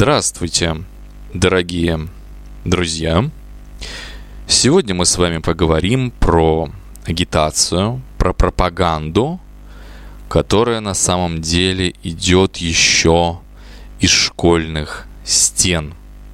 Здравствуйте, дорогие друзья! Сегодня мы с вами поговорим про агитацию, про пропаганду, которая на самом деле идет еще из школьных стен.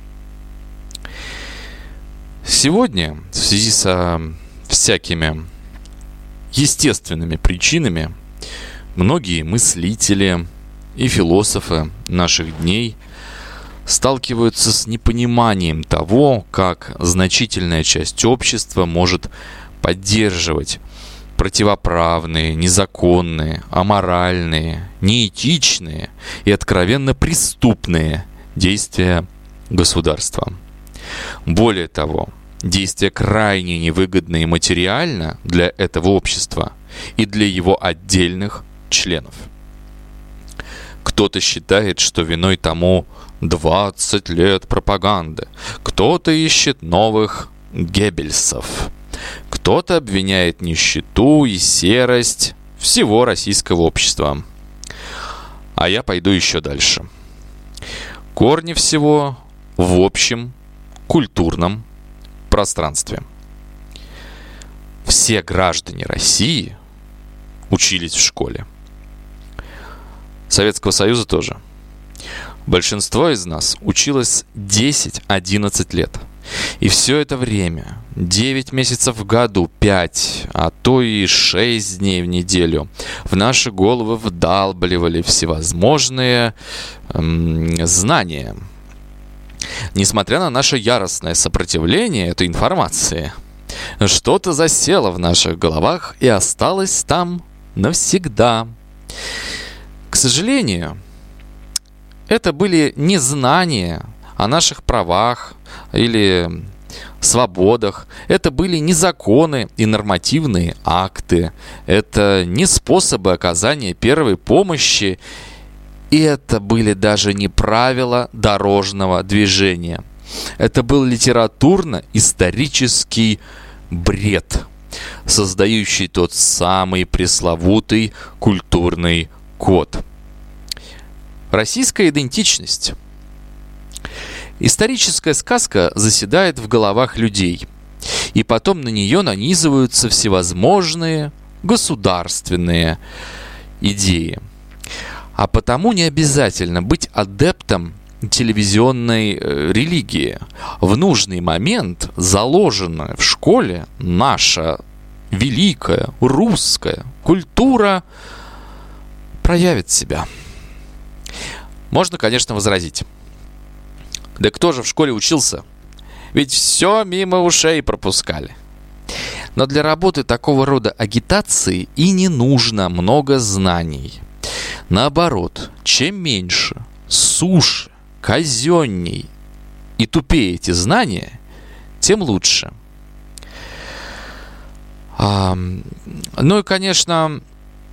Сегодня в связи со всякими естественными причинами многие мыслители и философы наших дней сталкиваются с непониманием того, как значительная часть общества может поддерживать противоправные, незаконные, аморальные, неэтичные и откровенно преступные действия государства. Более того, действия крайне невыгодные материально для этого общества и для его отдельных членов. Кто-то считает, что виной тому 20 лет пропаганды. Кто-то ищет новых Геббельсов. Кто-то обвиняет нищету и серость всего российского общества. А я пойду еще дальше. Корни всего в общем культурном пространстве. Все граждане России учились в школе. Советского Союза тоже. Большинство из нас училось 10-11 лет. И все это время, 9 месяцев в году, 5, а то и 6 дней в неделю, в наши головы вдалбливали всевозможные знания. Несмотря на наше яростное сопротивление этой информации, что-то засело в наших головах и осталось там навсегда. К сожалению, это были не знания о наших правах или свободах. Это были не законы и нормативные акты. Это не способы оказания первой помощи. И это были даже не правила дорожного движения. Это был литературно-исторический бред, создающий тот самый пресловутый культурный код. Российская идентичность. Историческая сказка заседает в головах людей, и потом на нее нанизываются всевозможные государственные идеи. А потому не обязательно быть адептом телевизионной религии. В нужный момент заложенная в школе наша великая русская культура проявит себя. Можно, конечно, возразить. Да кто же в школе учился? Ведь все мимо ушей пропускали. Но для работы такого рода агитации и не нужно много знаний. Наоборот, чем меньше, суше, казенней и тупее эти знания, тем лучше. Ну и, конечно,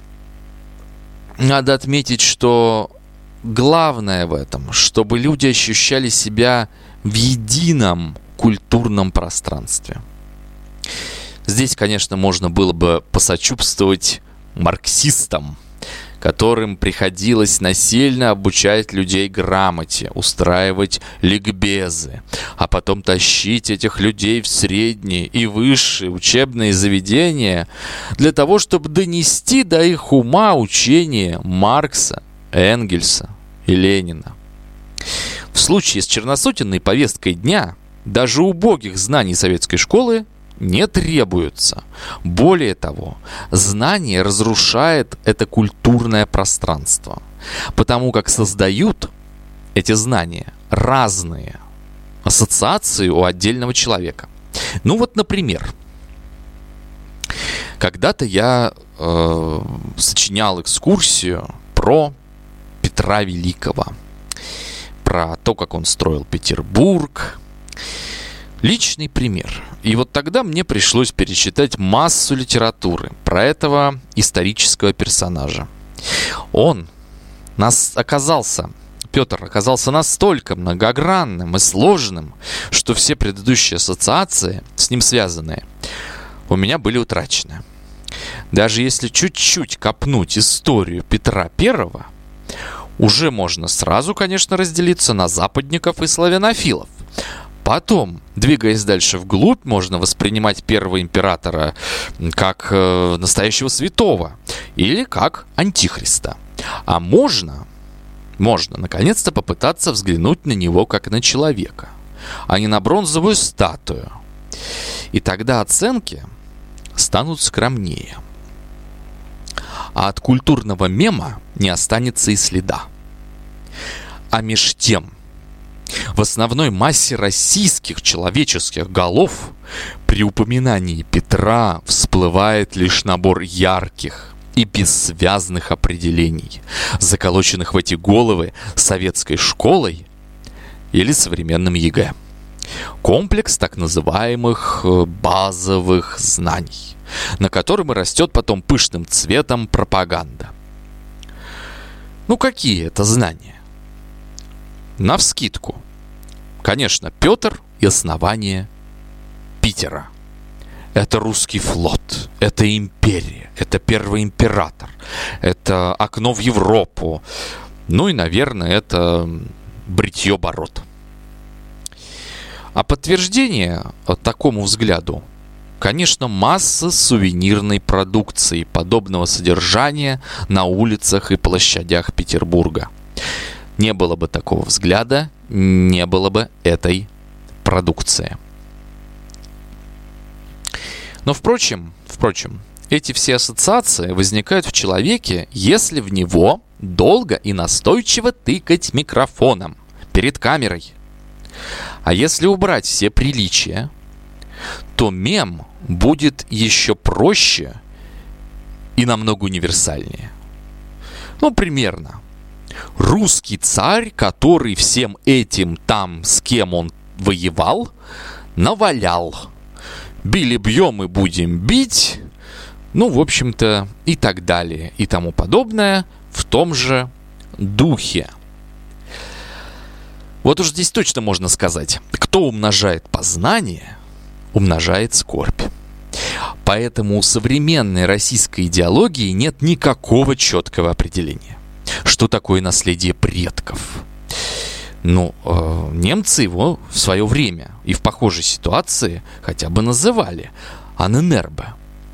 надо отметить, что главное в этом, чтобы люди ощущали себя в едином культурном пространстве. Здесь, конечно, можно было бы посочувствовать марксистам, которым приходилось насильно обучать людей грамоте, устраивать ликбезы, а потом тащить этих людей в средние и высшие учебные заведения для того, чтобы донести до их ума учение Маркса, Энгельса и Ленина. В случае с черносотенной повесткой дня даже убогих знаний советской школы не требуется. Более того, знание разрушает это культурное пространство, потому как создают эти знания разные ассоциации у отдельного человека. Ну вот, например, когда-то я сочинял экскурсию про Петра Великого, про то, как он строил Петербург. Личный пример. И вот тогда мне пришлось перечитать массу литературы про этого исторического персонажа. Петр оказался настолько многогранным и сложным, что все предыдущие ассоциации, с ним связанные, у меня были утрачены. Даже если чуть-чуть копнуть историю Петра I, уже можно сразу, конечно, разделиться на западников и славянофилов. Потом, двигаясь дальше вглубь, можно воспринимать первого императора как настоящего святого или как антихриста. А можно, наконец-то, попытаться взглянуть на него как на человека, а не на бронзовую статую. И тогда оценки станут скромнее. А от культурного мема не останется и следа. А меж тем, в основной массе российских человеческих голов при упоминании Петра всплывает лишь набор ярких и бессвязных определений, заколоченных в эти головы советской школой или современным ЕГЭ. Комплекс так называемых базовых знаний, на котором и растет потом пышным цветом пропаганда. Ну, какие это знания? Навскидку. Конечно, Петр и основание Питера. Это русский флот, это империя, это первый император, это окно в Европу. Ну и, наверное, это бритье бород. А подтверждение такому взгляду, конечно, масса сувенирной продукции подобного содержания на улицах и площадях Петербурга. Не было бы такого взгляда, не было бы этой продукции. Но, впрочем, эти все ассоциации возникают в человеке, если в него долго и настойчиво тыкать микрофоном перед камерой. А если убрать все приличия, то мем будет еще проще и намного универсальнее. Ну, примерно. Русский царь, который всем этим там, с кем он воевал, навалял. Били, бьем и будем бить. Ну, в общем-то, и так далее, и тому подобное в том же духе. Вот уж здесь точно можно сказать, кто умножает познание, умножает скорбь. Поэтому у современной российской идеологии нет никакого четкого определения. Что такое наследие предков? Ну, немцы его в свое время и в похожей ситуации хотя бы называли аненербе.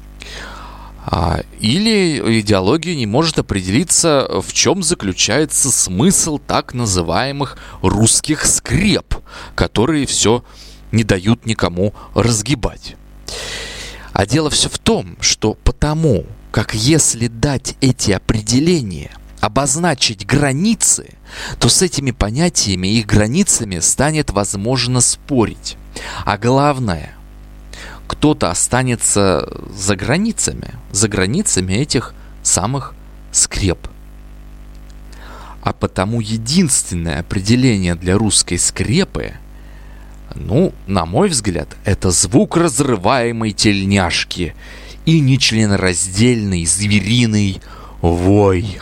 Или идеология не может определиться, в чем заключается смысл так называемых русских скреп, которые все не дают никому разгибать. А дело все в том, что потому, как если дать эти определения, обозначить границы, то с этими понятиями и их границами станет возможно спорить. А главное, кто-то останется за границами этих самых скреп. А потому единственное определение для русской скрепы, ну, на мой взгляд, это звук разрываемой тельняшки и нечленораздельный звериный вой.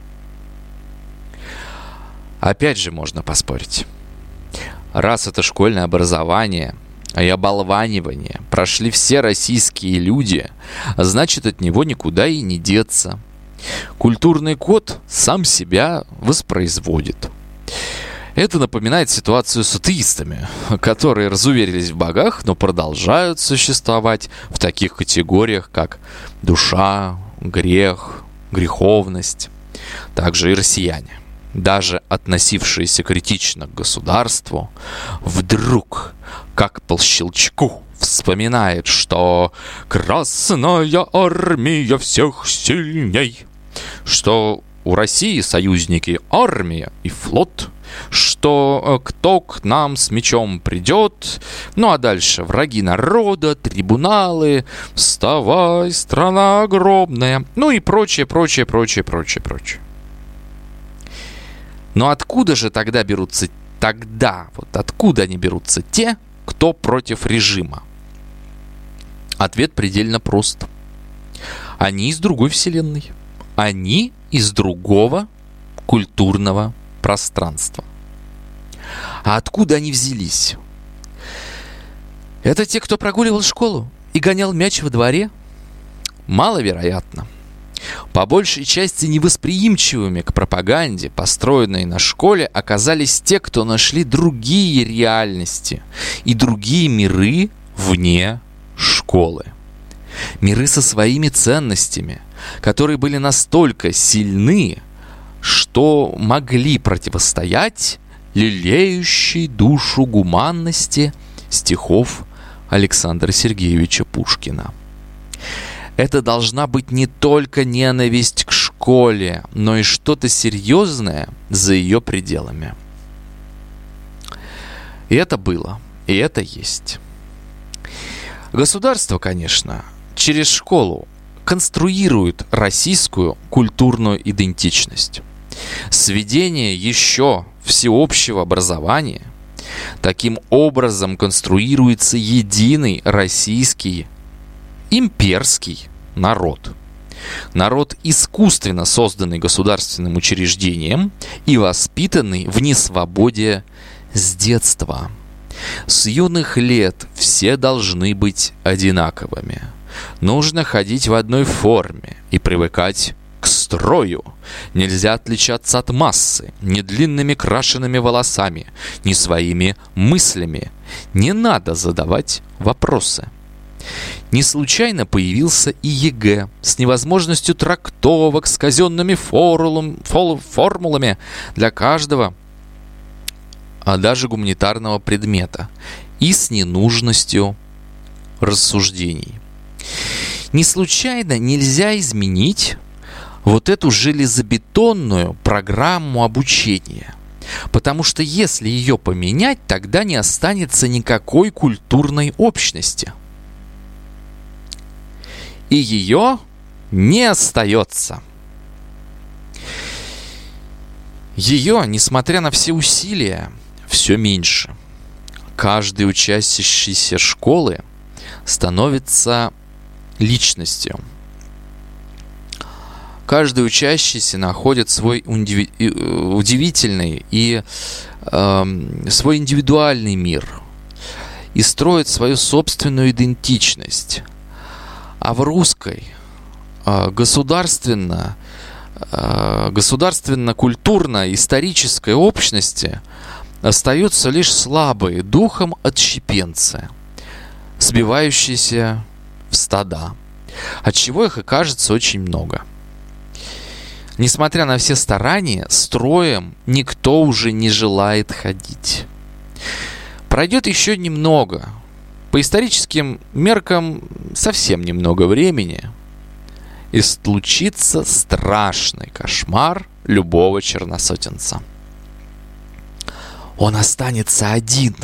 Опять же можно поспорить. Раз это школьное образование и оболванивание прошли все российские люди, значит, от него никуда и не деться. Культурный код сам себя воспроизводит. Это напоминает ситуацию с атеистами, которые разуверились в богах, но продолжают существовать в таких категориях, как душа, грех, греховность. Также и россияне, даже относившиеся критично к государству, вдруг, как по щелчку, вспоминает, что Красная Армия всех сильней, что у России союзники армия и флот, что кто к нам с мечом придет, ну а дальше враги народа, трибуналы, вставай, страна огромная, ну и прочее. Но откуда же тогда берутся откуда они берутся те, кто против режима? Ответ предельно прост. Они из другой вселенной. Они из другого культурного пространства. А откуда они взялись? Это те, кто прогуливал школу и гонял мяч во дворе? Маловероятно. По большей части невосприимчивыми к пропаганде, построенной на школе, оказались те, кто нашли другие реальности и другие миры вне школы. Миры со своими ценностями, которые были настолько сильны, что могли противостоять лелеющей душу гуманности стихов Александра Сергеевича Пушкина. Это должна быть не только ненависть к школе, но и что-то серьезное за ее пределами. И это было, и это есть. Государство, конечно, через школу конструирует российскую культурную идентичность. С введением еще всеобщего образования таким образом конструируется единый российский имперский народ. Народ, искусственно созданный государственным учреждением и воспитанный в несвободе с детства. С юных лет все должны быть одинаковыми. Нужно ходить в одной форме и привыкать к строю. Нельзя отличаться от массы ни длинными крашенными волосами, ни своими мыслями. Не надо задавать вопросы. Не случайно появился и ЕГЭ с невозможностью трактовок, с казенными формулами для каждого, а даже гуманитарного предмета, и с ненужностью рассуждений. Не случайно нельзя изменить вот эту железобетонную программу обучения, потому что если ее поменять, тогда не останется никакой культурной общности. И ее не остается. Ее, несмотря на все усилия, все меньше. Каждый учащийся школы становится личностью. Каждый учащийся находит свой удивительный и свой индивидуальный мир и строит свою собственную идентичность. А в русской государственно-культурно-исторической общности остаются лишь слабые духом отщепенцы, сбивающиеся в стада, отчего их и кажется очень много. Несмотря на все старания, строем никто уже не желает ходить. Пройдет еще немного, по историческим меркам совсем немного времени, и случится страшный кошмар любого черносотенца. Он останется один.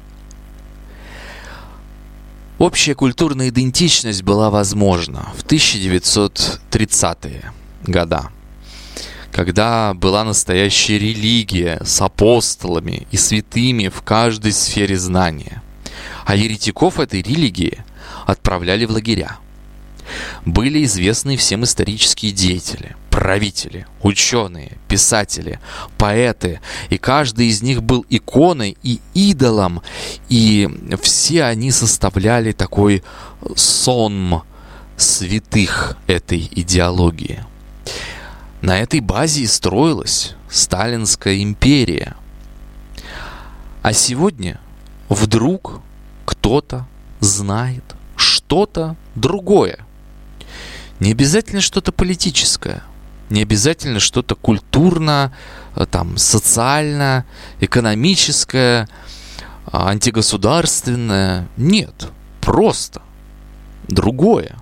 Общая культурная идентичность была возможна в 1930-е годы, когда была настоящая религия с апостолами и святыми в каждой сфере знания. А еретиков этой религии отправляли в лагеря. Были известны всем исторические деятели, правители, ученые, писатели, поэты, и каждый из них был иконой и идолом, и все они составляли такой сон святых этой идеологии. На этой базе и строилась Сталинская империя. А сегодня вдруг кто-то знает что-то другое. Не обязательно что-то политическое, не обязательно что-то культурно, социально, экономическое, антигосударственное. Нет, просто другое.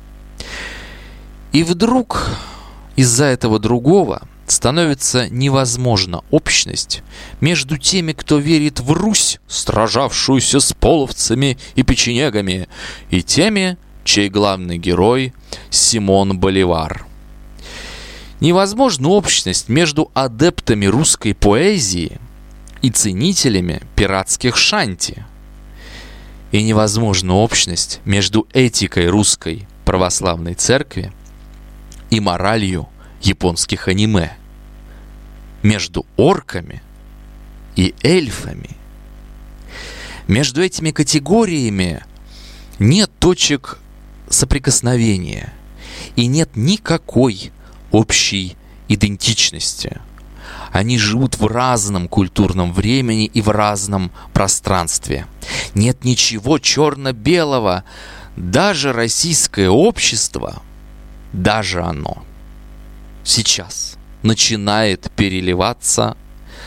И вдруг из-за этого другого становится невозможна общность между теми, кто верит в Русь, сражавшуюся с половцами и печенегами, и теми, чей главный герой Симон Боливар. Невозможна общность между адептами русской поэзии и ценителями пиратских шанти. И невозможна общность между этикой русской православной церкви и моралью японских аниме, между орками и эльфами. Между этими категориями нет точек соприкосновения, И нет никакой общей идентичности. Они живут в разном культурном времени и в разном пространстве. Нет ничего черно-белого. Даже российское общество, даже оно сейчас начинает переливаться,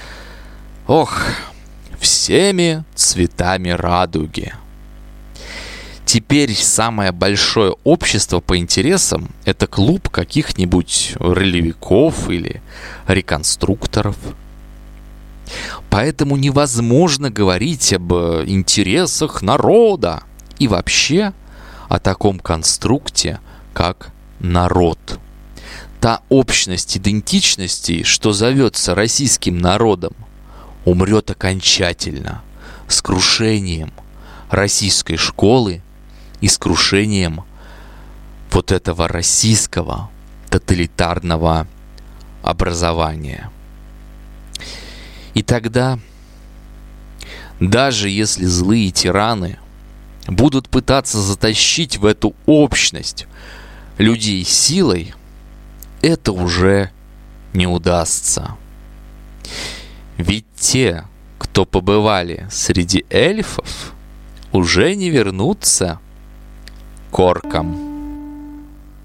всеми цветами радуги. Теперь самое большое общество по интересам – это клуб каких-нибудь ролевиков или реконструкторов. Поэтому невозможно говорить об интересах народа и вообще о таком конструкте, как народ. Та общность идентичностей, что зовется российским народом, умрет окончательно с крушением российской школы и с крушением вот этого российского тоталитарного образования. И тогда, даже если злые тираны будут пытаться затащить в эту общность людей силой, это уже не удастся. Ведь те, кто побывали среди эльфов, уже не вернутся к оркам.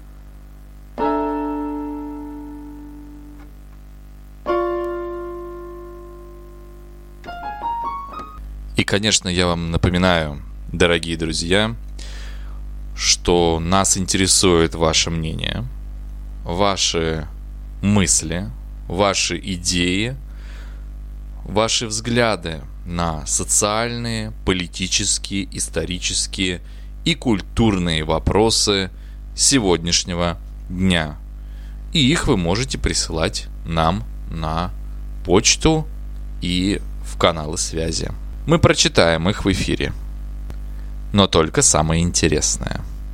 И, конечно, я вам напоминаю, дорогие друзья, что нас интересует ваше мнение, ваши мысли, ваши идеи, ваши взгляды на социальные, политические, исторические и культурные вопросы сегодняшнего дня. И их вы можете присылать нам на почту и в каналы связи. Мы прочитаем их в эфире. Но только самое интересное.